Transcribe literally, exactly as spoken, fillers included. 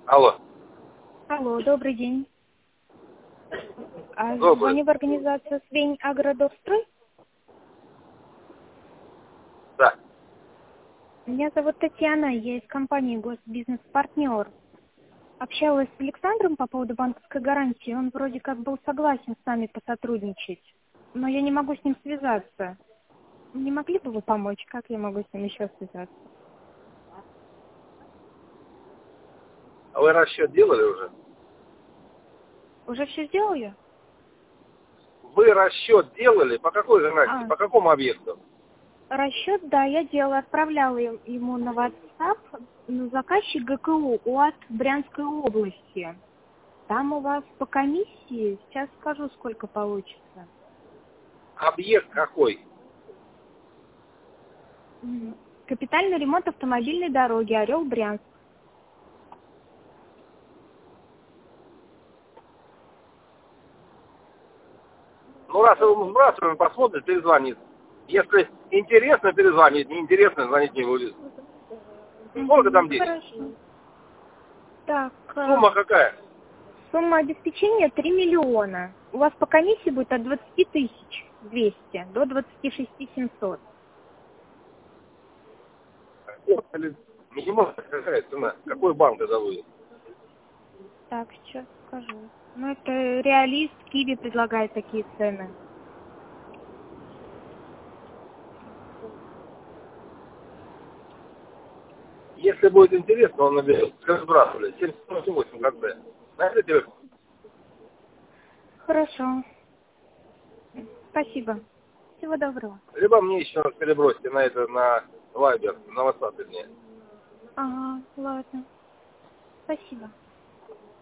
Алло. Алло, добрый день. А, Добрый. Звоню в организацию Свень Агродорстрой. Да. Меня зовут Татьяна, я из компании Госбизнес-партнер. Общалась с Александром по поводу банковской гарантии. Он вроде как был согласен с нами посотрудничать, но я не могу с ним связаться. Не могли бы вы помочь? Как я могу с ним еще связаться? А вы расчет делали уже? Уже все сделали? Вы расчет делали по какой гарантии? А, По какому объекту? расчет, да, я делала, отправляла им- ему на WhatsApp, ну, заказчик ГКУ УАТ Брянской области. Там у вас по комиссии, сейчас скажу, сколько получится. Объект какой? Мгм. Капитальный ремонт автомобильной дороги Орел-Брянск. Ну, раз его сбрасываем, посмотрит, перезвонит. Если интересно, перезвонит. Неинтересно, звонить не будет. Сколько там Мгм, денег? хорошо. Так, э, Сумма какая? сумма обеспечения три миллиона. У вас по комиссии будет от двадцати тысяч двести до двадцати шести семьсот. Или минимальная какая цена? Какой банк это будет? Так, сейчас скажу. Ну, это Реалист, Киви предлагает такие цены. Если будет интересно, он наберет. Скажи, сбрасывали. семь восемь восемь конце. На это телефон. Хорошо. Спасибо. Всего доброго. Либо мне еще раз перебросьте на это, на Viber, на WhatsApp, вернее. Ага, ладно. Спасибо.